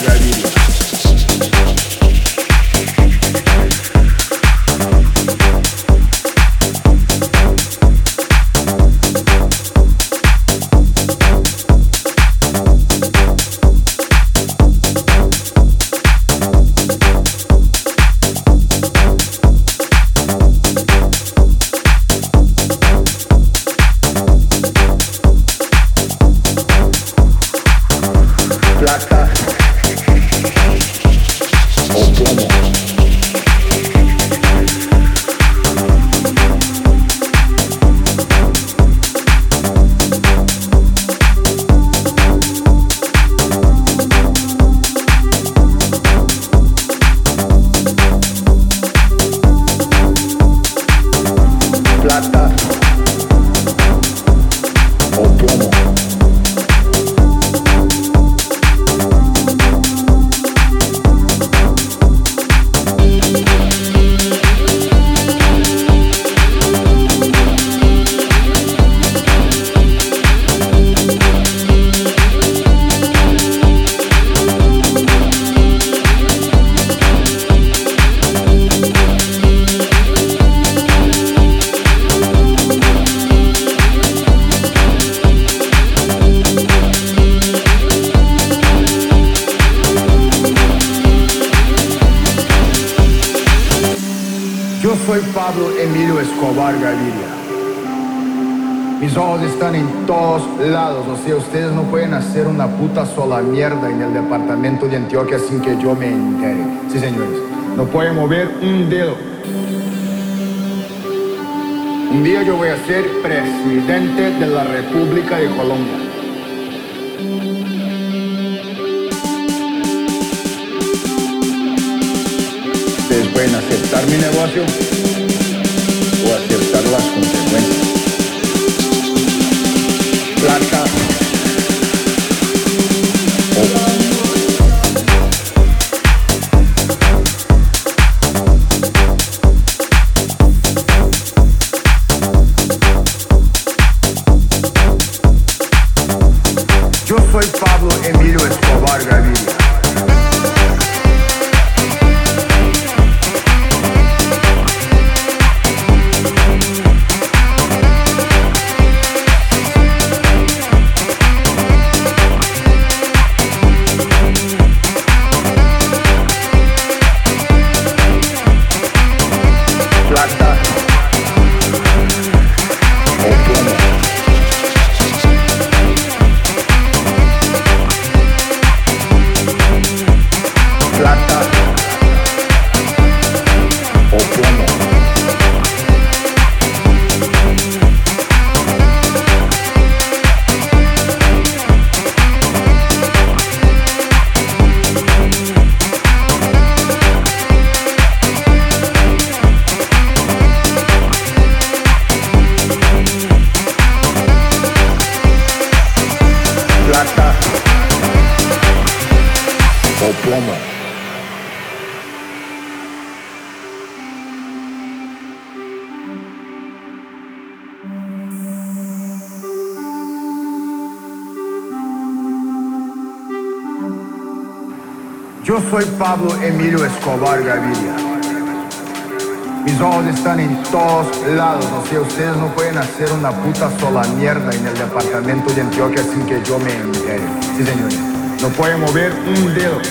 Gaviria. Yo soy Pablo Emilio Escobar Gaviria. Mis ojos están en todos lados, o sea, ustedes no pueden hacer una puta sola mierda en el departamento de Antioquia sin que yo me entere. Sí, señores, no pueden mover un dedo. Un día yo voy a ser presidente de la República de Colombia. Ustedes pueden aceptar mi negocio o aceptar las consecuencias. Plata o yo soy Pablo Emilio Escobar Gaviria. Plomo. Yo soy Pablo Emilio Escobar Gaviria. Mis ojos están en todos lados, o sea, ustedes no pueden hacer una puta sola mierda en el departamento de Antioquia sin que yo me entere. Sí, señores, no pueden mover un dedo.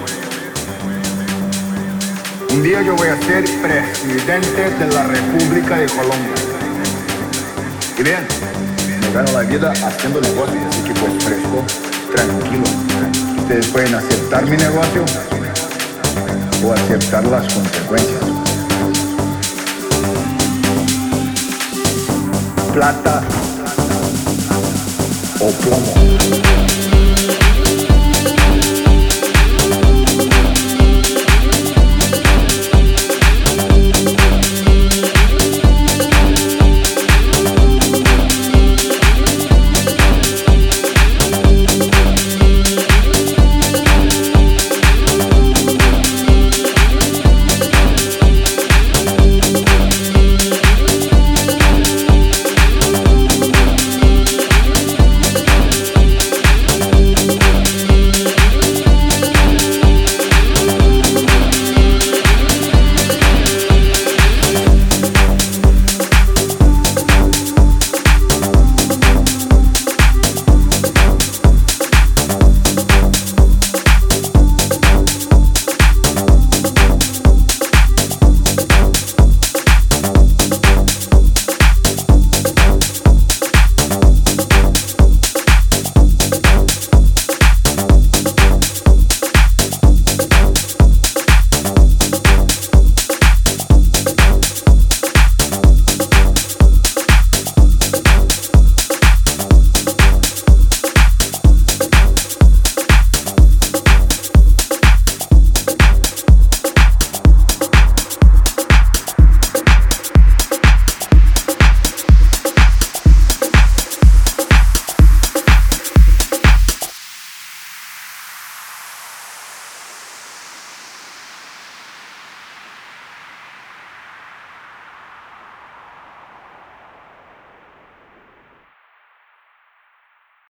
Un día yo voy a ser presidente de la República de Colombia. Y bien, me gano la vida haciendo negocios, así que pues fresco, tranquilo. Ustedes pueden aceptar mi negocio o aceptar las consecuencias. Plata o plomo.